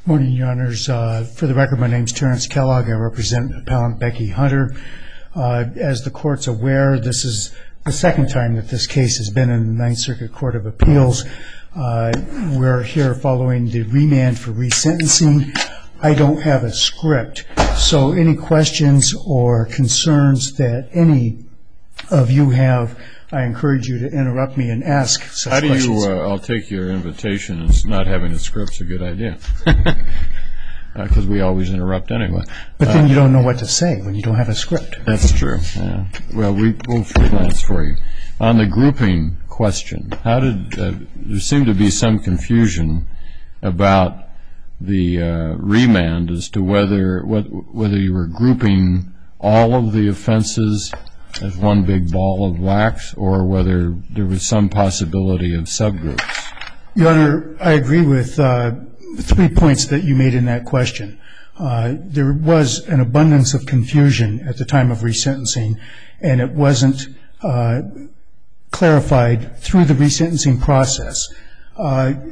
Morning, Your Honors. For the record, my name is Terrence Kellogg. I represent Appellant Becky Hunter. As the Court's aware, this is the second time that this case has been in the Ninth Circuit Court of Appeals. We're here following the remand for resentencing. I don't have a script, so any questions or concerns that any of you have, I encourage you to interrupt me and ask such questions. I'll take your invitation, and not having a script's a good idea, because we always interrupt anyway. But then you don't know what to say when you don't have a script. That's true. Yeah. Well, we'll freelance for you. On the grouping question, there seemed to be some confusion about the remand as to whether you were grouping all of the offenses as one big ball of wax, or whether there was some possibility of subgroups. Your Honor, I agree with 3 points that you made in that question. There was an abundance of confusion at the time of resentencing, and it wasn't clarified through the resentencing process. What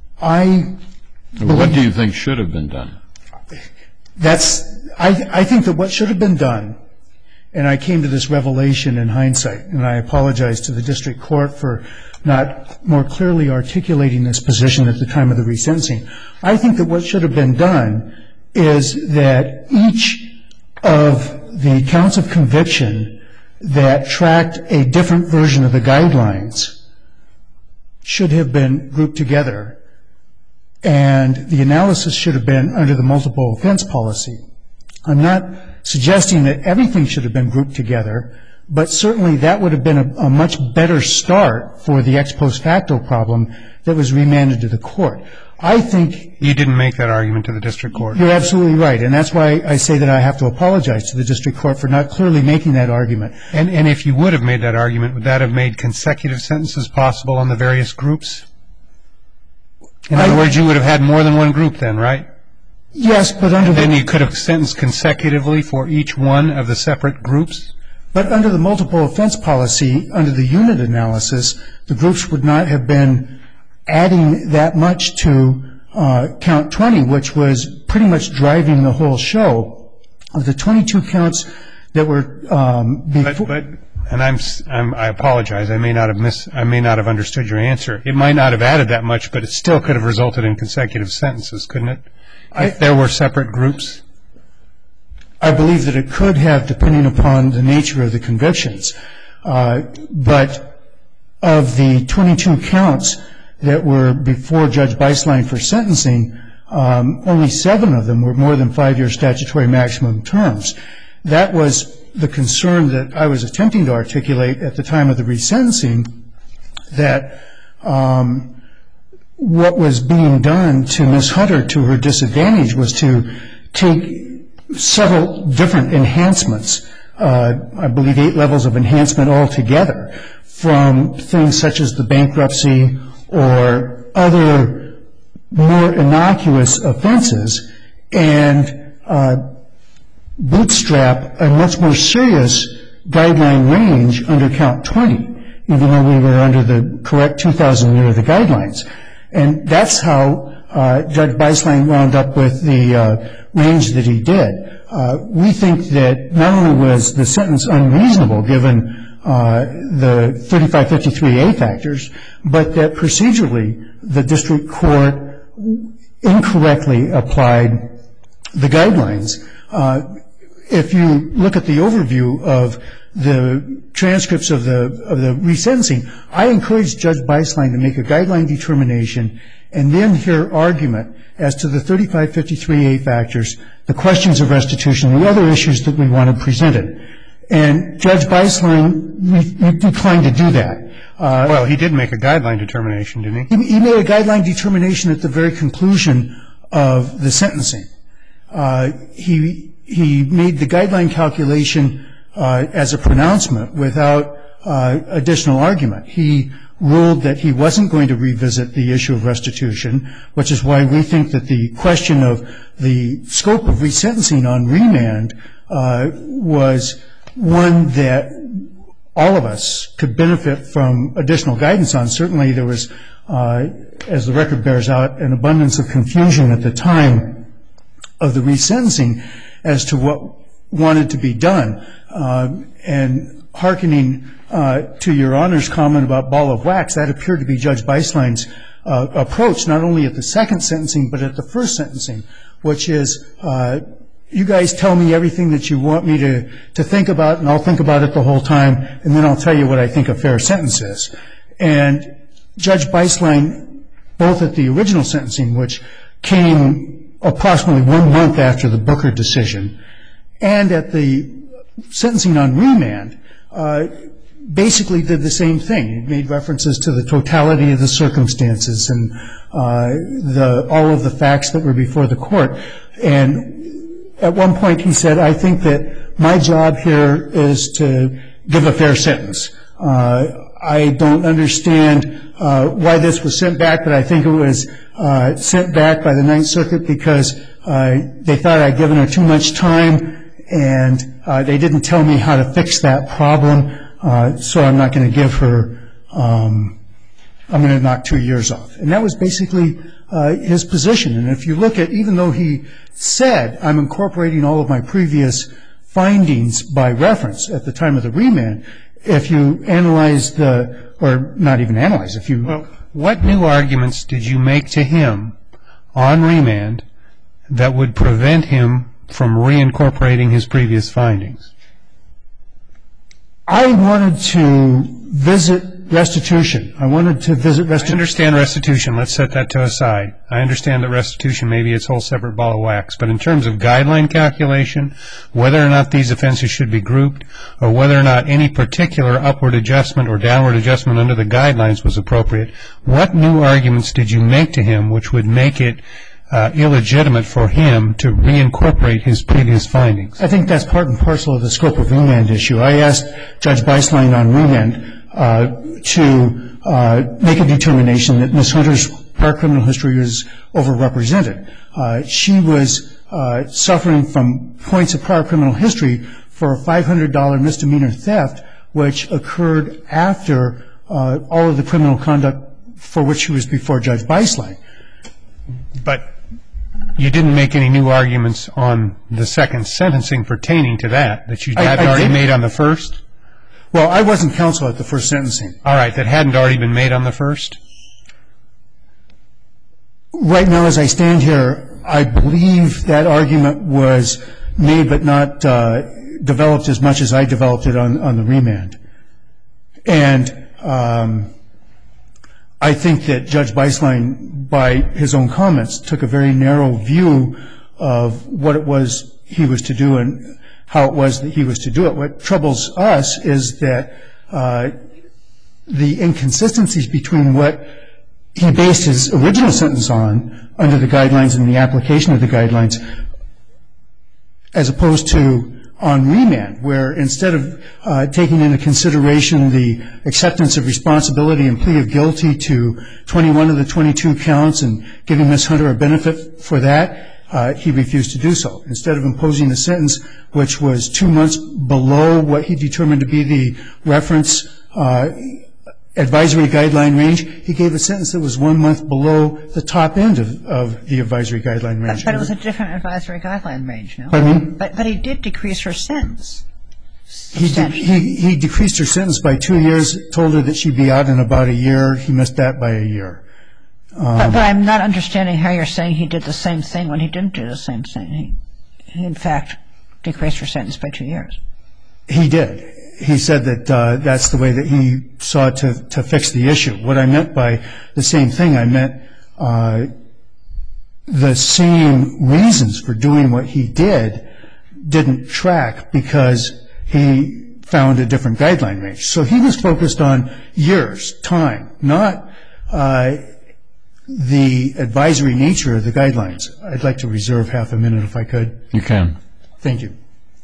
do you think should have been done? I think that what should have been done, and I came to this revelation in hindsight, and I apologize to the district court for not more clearly articulating this position at the time of the resentencing. I think that what should have been done is that each of the counts of conviction that tracked a different version of the guidelines should have been grouped together, and the analysis should have been under the multiple offense policy. I'm not suggesting that everything should have been grouped together, but certainly that would have been a much better start for the ex post facto problem that was remanded to the court. I think you didn't make that argument to the district court. You're absolutely right, and that's why I say that I have to apologize to the district court for not clearly making that argument. And if you would have made that argument, would that have made consecutive sentences possible on the various groups? In other words, you would have had more than one group then, right? Yes, but then you could have sentenced consecutively for each one of the separate groups? But under the multiple offense policy, under the unit analysis, the groups would not have been adding that much to count 20, which was pretty much driving the whole show. Of the 22 counts that were before. I apologize. I may not have understood your answer. It might not have added that much, but it still could have resulted in consecutive sentences, couldn't it? If there were separate groups? I believe that it could have, depending upon the nature of the convictions. But of the 22 counts that were before Judge Beislein for sentencing, only 7 of them were more than 5-year statutory maximum terms. That was the concern that I was attempting to articulate at the time of the resentencing, that what was being done to Ms. Hunter to her disadvantage was to take several different enhancements, I believe 8 levels of enhancement altogether, from things such as the bankruptcy or other more innocuous offenses, and bootstrap a much more serious guideline range under count 20, even though we were under the correct 2000 year of the guidelines. And that's how Judge Beislein wound up with the range that he did. We think that not only was the sentence unreasonable given the 3553A factors, but that procedurally the district court incorrectly applied the guidelines. If you look at the overview of the transcripts of the resentencing, I encouraged Judge Beislein to make a guideline determination and then hear argument as to the 3553A factors, the questions of restitution, the other issues that we wanted presented. And Judge Beislein declined to do that. Well, he did make a guideline determination, didn't he? He made a guideline determination at the very conclusion of the sentencing. He made the guideline calculation as a pronouncement without additional argument. He ruled that he wasn't going to revisit the issue of restitution, which is why we think that the question of the scope of resentencing on remand was one that all of us could benefit from additional guidance on. Certainly there was as the record bears out, an abundance of confusion at the time of the resentencing as to what wanted to be done. And hearkening to Your Honor's comment about ball of wax, that appeared to be Judge Beislein's approach, not only at the second sentencing, but at the first sentencing, which is, you guys tell me everything that you want me to think about, and I'll think about it the whole time, and then I'll tell you what I think a fair sentence is. And Judge Beislein, both at the original sentencing, which came approximately 1 month after the Booker decision, and at the sentencing on remand, basically did the same thing. He made references to the totality of the circumstances and all of the facts that were before the court. And at one point he said, I think that my job here is to give a fair sentence. I don't understand why this was sent back, but I think it was sent back by the Ninth Circuit because they thought I'd given her too much time, and they didn't tell me how to fix that problem, so I'm not going to give her, I'm going to knock 2 years off. And that was basically his position. And if you look at, even though he said, I'm incorporating all of my previous findings by reference at the time of the remand, if you analyze or not even analyze, if you... Well, what new arguments did you make to him on remand that would prevent him from reincorporating his previous findings? I wanted to visit restitution. I understand restitution. Let's set that to a side. I understand that restitution may be its whole separate ball of wax. But in terms of guideline calculation, whether or not these offenses should be grouped, or whether or not any particular upward adjustment or downward adjustment under the guidelines was appropriate, what new arguments did you make to him which would make it illegitimate for him to reincorporate his previous findings? I think that's part and parcel of the scope of remand issue. I asked Judge Beislein on remand to make a determination that Ms. Hunter's prior criminal history was overrepresented. She was suffering from points of prior criminal history for a $500 misdemeanor theft, which occurred after all of the criminal conduct for which she was before Judge Beislein. But you didn't make any new arguments on the second sentencing pertaining to that you hadn't already made on the first? Well, I wasn't counsel at the first sentencing. All right, that hadn't already been made on the first? Right now, as I stand here, I believe that argument was made but not developed as much as I developed it on the remand. And I think that Judge Beislein, by his own comments, took a very narrow view of what it was he was to do and how it was that he was to do it. What troubles us is that the inconsistencies between what he based his original sentence on under the guidelines and the application of the guidelines, as opposed to on remand, where instead of taking into consideration the acceptance of responsibility and plea of guilty to 21 of the 22 counts and giving Ms. Hunter a benefit for that, he refused to do so. Instead of imposing a sentence which was 2 months below what he determined to be the reference advisory guideline range, he gave a sentence that was 1 month below the top end of the advisory guideline range. But it was a different advisory guideline range, no? Pardon me? But he did decrease her sentence. He decreased her sentence by 2 years, told her that she'd be out in about a year. He missed that by a year. But I'm not understanding how you're saying he did the same thing when he didn't do the same thing. He in fact, decreased her sentence by 2 years. He did. He said that that's the way that he sought to fix the issue. What I meant by the same thing, I meant the same reasons for doing what he did didn't track because he found a different guideline range. So he was focused on years, time, not the advisory nature of the guidelines. I'd like to reserve half a minute if I could. You can. Thank you.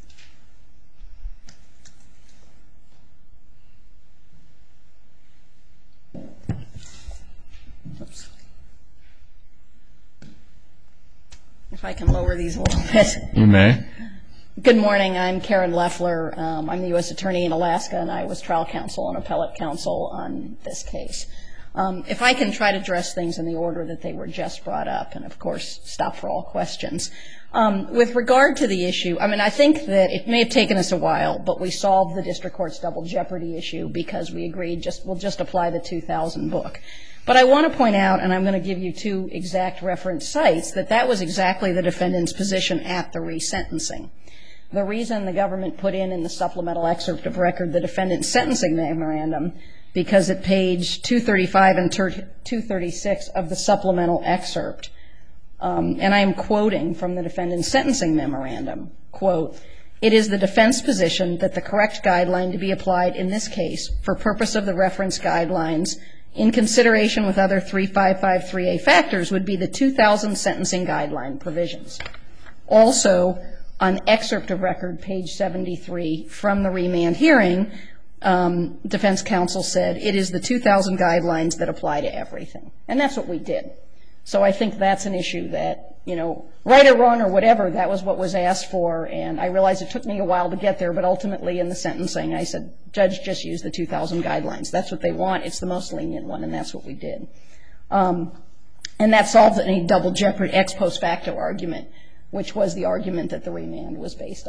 If I can lower these a little bit. You may. Good morning. I'm Karen Leffler. I'm the U.S. Attorney in Alaska, and I was trial counsel and appellate counsel on this case. If I can try to address things in the order that they were just brought up, and of course stop for all questions. With regard to the issue, I mean, I think that it may have taken us a while, but we solved the district court's double jeopardy issue because we agreed we'll just apply the 2000 book. But I want to point out, and I'm going to give you two exact reference sites, that was exactly the defendant's position at the resentencing. The reason the government put in the supplemental excerpt of record the defendant's sentencing memorandum, because at page 235 and 236 of the supplemental excerpt, and I am quoting from the defendant's sentencing memorandum, quote, "It is the defense position that the correct guideline to be applied in this case for purpose of the reference guidelines in consideration with other 3553A factors would be the 2000 sentencing guideline provisions." Also, on excerpt of record, page 73, from the remand hearing, defense counsel said, "It is the 2000 guidelines that apply to everything." And that's what we did. So I think that's an issue that, right or wrong or whatever, that was what was asked for. And I realize it took me a while to get there, but ultimately in the sentencing I said, "Judge, just use the 2000 guidelines. That's what they want. It's the most lenient one," and that's what we did. And that solves any double jeopardy ex post facto argument, which was the argument that the remand was based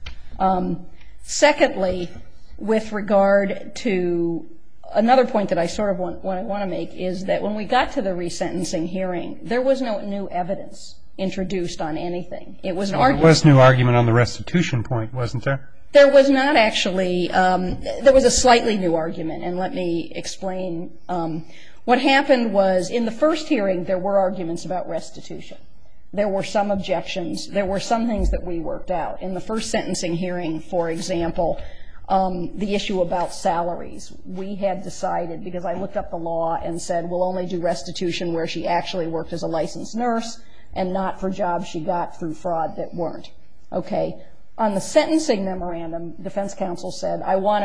on. Secondly, with regard to another point that I sort of want to make is that when we got to the resentencing hearing, there was no new evidence introduced on anything. It was an argument. There was new argument on the restitution point, wasn't there? There was not actually. There was a slightly new argument, and let me explain. What happened was in the first hearing there were arguments about restitution. There were some objections. There were some things that we worked out. In the first sentencing hearing, for example, the issue about salaries, we had decided, because I looked up the law and said we'll only do restitution where she actually worked as a licensed nurse and not for jobs she got through fraud that weren't. Okay. On the sentencing memorandum, defense counsel said, I want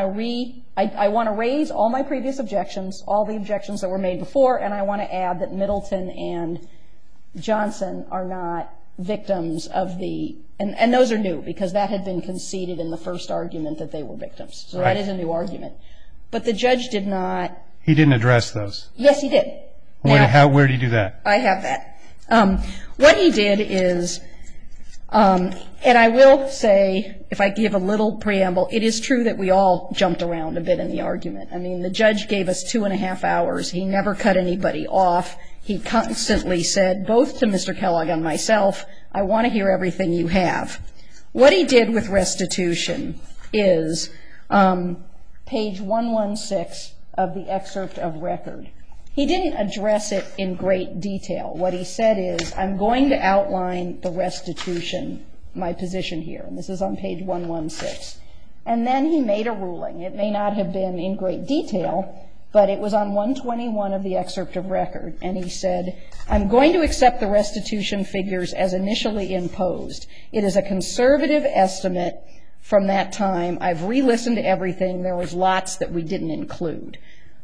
to raise all my previous objections, all the objections that were made before, and I want to add that Middleton and Johnson are not victims of the, and those are new because that had been conceded in the first argument that they were victims. So That is a new argument. But the judge did not. He didn't address those. Yes, he did. Where did he do that? I have that. What he did is, and I will say, if I give a little preamble, it is true that we all jumped around a bit in the argument. I mean, the judge gave us 2.5 hours. He never cut anybody off. He constantly said, both to Mr. Kellogg and myself, I want to hear everything you have. What he did with restitution is page 116 of the excerpt of record. He didn't address it in great detail. What he said is, I'm going to outline the restitution, my position here, and this is on page 116. And then he made a ruling. It may not have been in great detail, but it was on 121 of the excerpt of record. And he said, I'm going to accept the restitution figures as initially imposed. It is a conservative estimate from that time. I've re-listened to everything. There was lots that we didn't include.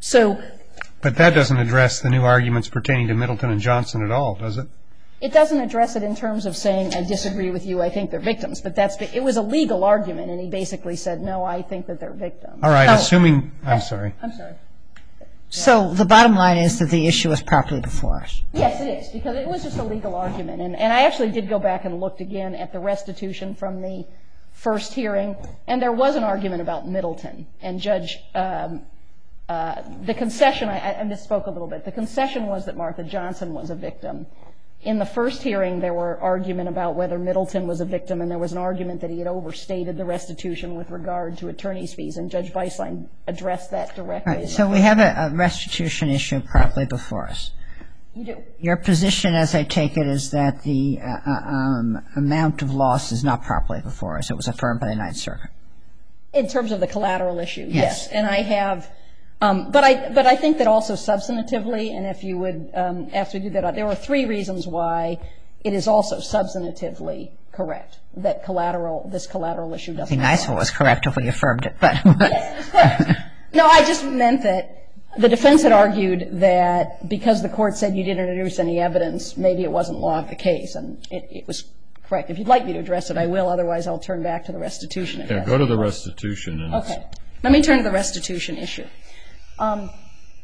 But that doesn't address the new arguments pertaining to Middleton and Johnson at all, does it? It doesn't address it in terms of saying, I disagree with you, I think they're victims. But it was a legal argument, and he basically said, no, I think that they're victims. All right, assuming, I'm sorry. I'm sorry. So the bottom line is that the issue is properly before us. Yes, it is, because it was just a legal argument. And I actually did go back and looked again at the restitution from the first hearing, and there was an argument about Middleton. And Judge, the concession, I misspoke a little bit. The concession was that Martha Johnson was a victim. In the first hearing, there were argument about whether Middleton was a victim, and there was an argument that he had overstated the restitution with regard to attorney's fees, and Judge Weisslein addressed that directly. Right, so we have a restitution issue properly before us. You do. Your position, as I take it, is that the amount of loss is not properly before us. It was affirmed by the Ninth Circuit. In terms of the collateral issue, yes. And I have, but I think that also substantively, and if you would, after you do that, there were 3 reasons why it is also substantively correct that this collateral issue doesn't. It'd be nice if it was correct if we affirmed it, but. Yes, it's correct. No, I just meant that the defense had argued that because the court said you didn't introduce any evidence, maybe it wasn't law of the case, and it was correct. If you'd like me to address it, I will. Otherwise, I'll turn back to the restitution. Yeah, go to the restitution. Okay. Let me turn to the restitution issue.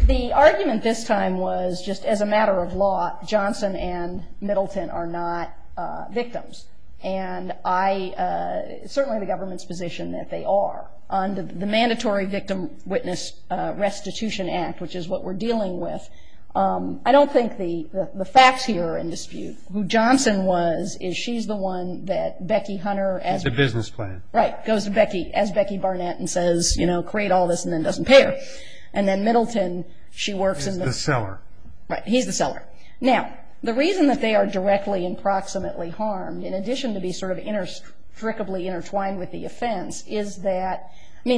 The argument this time was just as a matter of law, Johnson and Middleton are not victims. And certainly the government's position that they are. Under the Mandatory Victim Witness Restitution Act, which is what we're dealing with, I don't think the facts here are in dispute. Who Johnson was is she's the one that Becky Hunter, as the business plan, right, goes to Becky as Becky Barnett and says, create all this, and then doesn't pay her. And then Middleton, she works in the seller. Right, he's the seller. Now, the reason that they are directly and proximately harmed, in addition to be sort of inextricably intertwined with the offense, is that,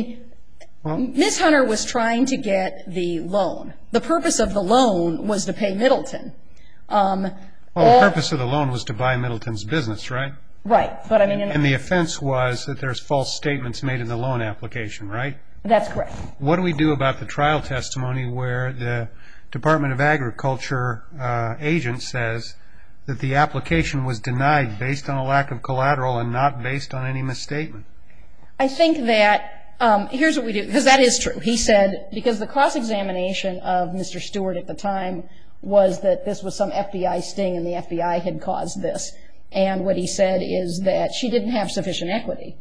Ms. Hunter was trying to get the loan. The purpose of the loan was to pay Middleton. The purpose of the loan was to buy Middleton's business, right? Right, but and the offense was that there's false statements made in the loan application, right? That's correct. What do we do about the trial testimony where the Department of Agriculture agent says that the application was denied based on a lack of collateral and not based on any misstatement? I think that here's what we do, because that is true. He said, because the cross-examination of Mr. Stewart at the time was that this was some FBI sting and the FBI had caused this. And what he said is that she didn't have sufficient equity.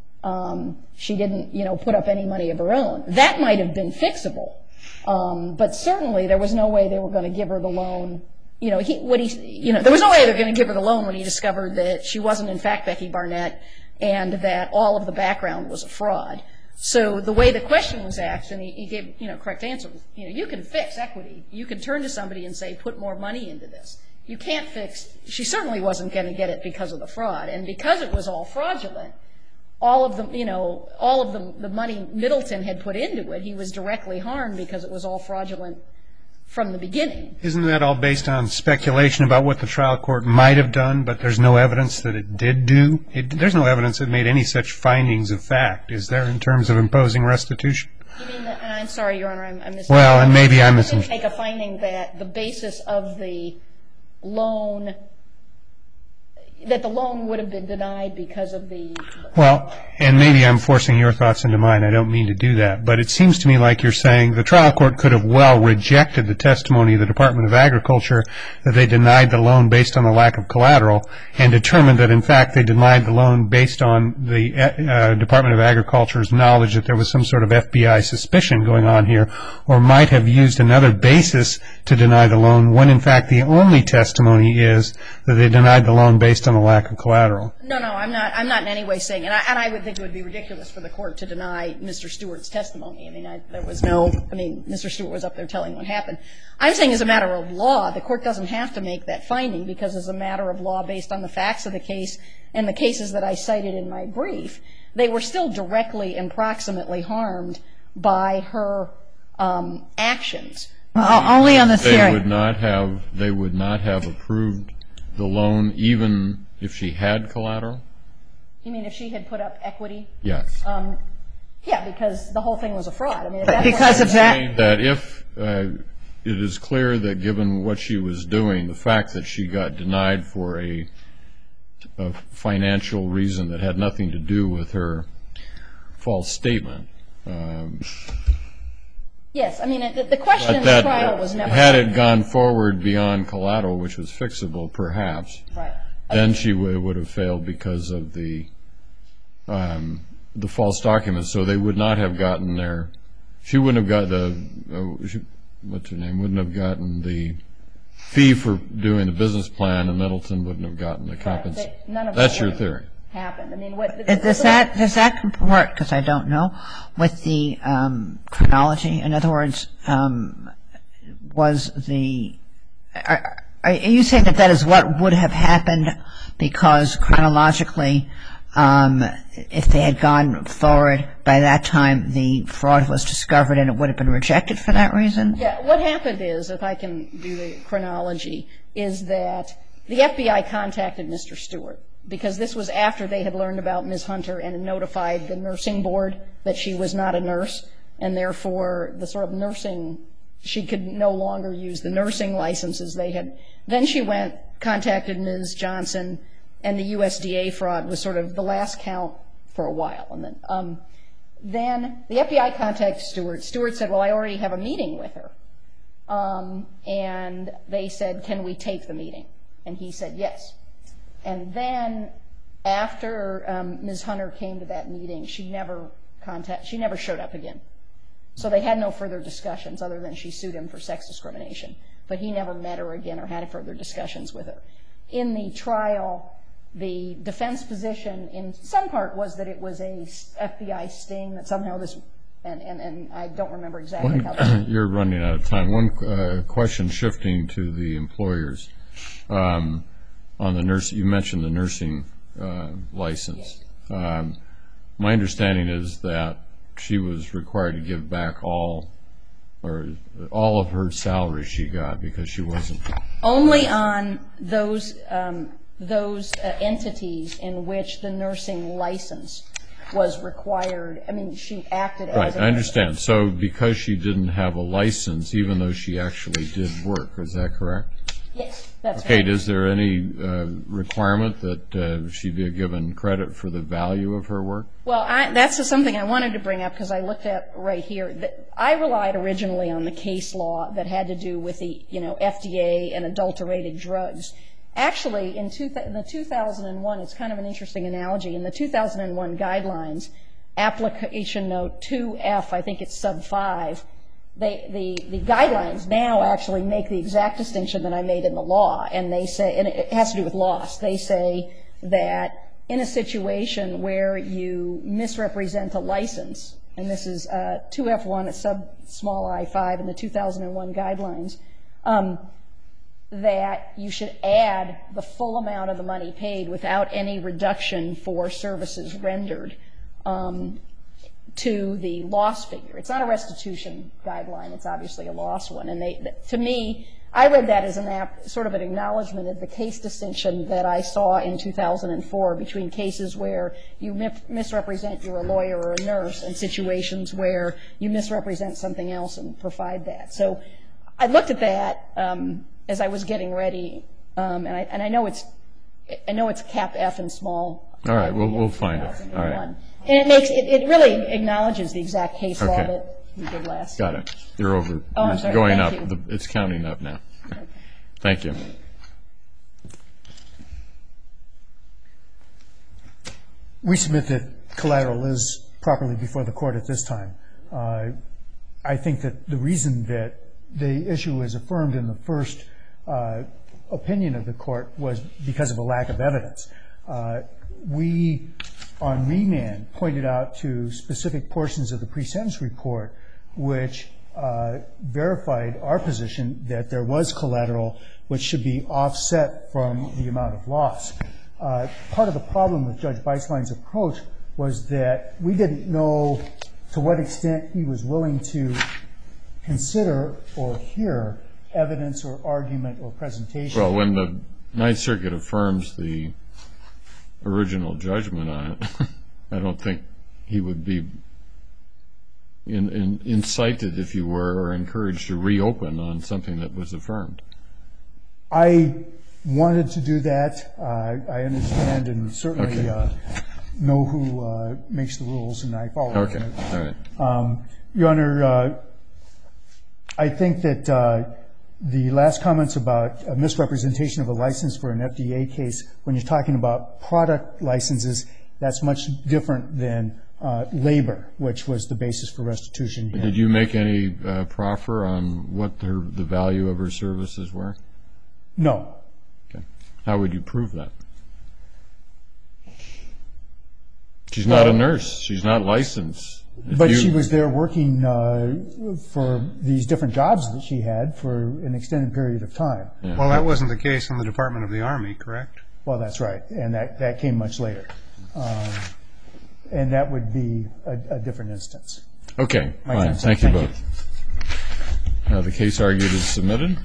She didn't, put up any money of her own. That might have been fixable. But certainly there was no way they were going to give her the loan. There was no way they were going to give her the loan when he discovered that she wasn't in fact Becky Barnett and that all of the background was a fraud. So the way the question was asked, and he gave correct answer, you can fix equity. You can turn to somebody and say, put more money into this. You can't fix. She certainly wasn't going to get it because of the fraud, and because it was all fraudulent. All of the money Middleton had put into it, he was directly harmed because it was all fraudulent from the beginning. Isn't that all based on speculation about what the trial court might have done, but there's no evidence that it did do? There's no evidence that made any such findings of fact, is there, in terms of imposing restitution? You mean that, and I'm sorry, Your Honor, I'm missing. Well, and maybe I'm missing. I didn't make a finding that the basis of the loan, that the loan would have been denied because of the... Well, and maybe I'm forcing your thoughts into mine. I don't mean to do that. But it seems to me like you're saying the trial court could have well rejected the testimony of the Department of Agriculture that they denied the loan based on the lack of collateral and determined that, in fact, they denied the loan based on the Department of Agriculture's knowledge that there was some sort of FBI suspicion going on here, or might have used another basis to deny the loan when, in fact, the only testimony is that they denied the loan based on the lack of collateral. No, I'm not in any way saying, and I would think it would be ridiculous for the court to deny Mr. Stewart's testimony. Mr. Stewart was up there telling what happened. I'm saying as a matter of law, the court doesn't have to make that finding because as a matter of law, based on the facts of the case and the cases that I cited in my brief, they were still directly and proximately harmed by her actions. Well, only on the theory. They would not have approved the loan even if she had collateral? You mean if she had put up equity? Yes. Yeah, because the whole thing was a fraud. But because of that? That if it is clear that given what she was doing, the fact that she got denied for a financial reason that had nothing to do with her false statement. Yes, the question in the trial was never... Had it gone forward beyond collateral, which was fixable perhaps, right. Then she would have failed because of the false documents. So they would not have gotten their... She wouldn't have got wouldn't have gotten the fee for doing the business plan, and Middleton wouldn't have gotten the compensation. That's your theory. Happened. Does that comport, because I don't know, with the chronology? In other words, are you saying that is what would have happened because chronologically, if they had gone forward by that time, the fraud was discovered and it would have been rejected for that reason? Yeah, what happened is, if I can do the chronology, is that the FBI contacted Mr. Stewart because this was after they had learned about Ms. Hunter and had notified the nursing board that she was not a nurse, and therefore the sort of nursing, she could no longer use the nursing licenses they had. Then she contacted Ms. Johnson, and the USDA fraud was sort of the last count for a while. And then the FBI contacted Stewart. Stewart said, well, I already have a meeting with her. and they said, can we tape the meeting? And he said yes. And then after Ms. Hunter came to that meeting, she never showed up again. So they had no further discussions other than she sued him for sex discrimination. But he never met her again or had further discussions with her. In the trial, the defense position in some part was that it was a FBI sting, that somehow this, and I don't remember exactly how that. You're running out of time. One question shifting to the employers. On the nurse, you mentioned the nursing license. Yes. My understanding is that she was required to give back all of her salary she got because she wasn't. Only on those entities in which the nursing license was required. I mean, she acted as right. a I understand. So because she didn't have a license, even though she actually did work, is that correct? Yes, that's okay. right. Is there any requirement that she be given credit for the value of her work? Well, that's something I wanted to bring up because I looked at right here. I relied originally on the case law that had to do with the FDA and adulterated drugs. Actually, in the 2001, it's kind of an interesting analogy. In the 2001 guidelines, application note 2F, I think it's sub 5, the guidelines now actually make the exact distinction that I made in the law, and they say, and it has to do with loss. They say that in a situation where you misrepresent a license, and this is 2F1, it's sub small I5 in the 2001 guidelines, that you should add the full amount of the money paid without any reduction for services rendered to the loss figure. It's not a restitution guideline. It's obviously a loss one. And to me, I read that as sort of an acknowledgement of the case distinction that I saw in 2004 between cases where you misrepresent you're a lawyer or a nurse and situations where you misrepresent something else and provide that. So I looked at that as I was getting ready, and I know it's cap F and small. All right, we'll find it. All right. And it really acknowledges the exact case law that we did last. Got it. You're over. Oh, I'm sorry. Going Thank up. you. It's counting up now. Okay. Thank you. We submit that collateral is properly before the court at this time. I think that the reason that the issue was affirmed in the first opinion of the court was because of a lack of evidence. We, on remand, pointed out to specific portions of the pre-sentence report which verified our position that there was collateral which should be offset from the amount of loss. Part of the problem with Judge Beislein's approach was that we didn't know to what extent he was willing to consider or hear evidence or argument or presentation. Well, when the Ninth Circuit affirms the original judgment on it, I don't think he would be incited, if you were, or encouraged to reopen on something that was affirmed. I wanted to do that. I understand and certainly know who makes the rules, and I follow them. Okay, all right. Your Honor, I think that the last comments about a misrepresentation of a license for an FDA case, when you're talking about product licenses, that's much different than labor, which was the basis for restitution here. Did you make any proffer on what the value of her services were? No. Okay. How would you prove that? She's not a nurse. She's not licensed. But she was there working for these different jobs that she had for an extended period of time. Yeah. Well, that wasn't the case in the Department of the Army, correct? Well, that's right, and that came much later. And that would be a different instance. Okay, fine. Thank you both. The case argued is submitted.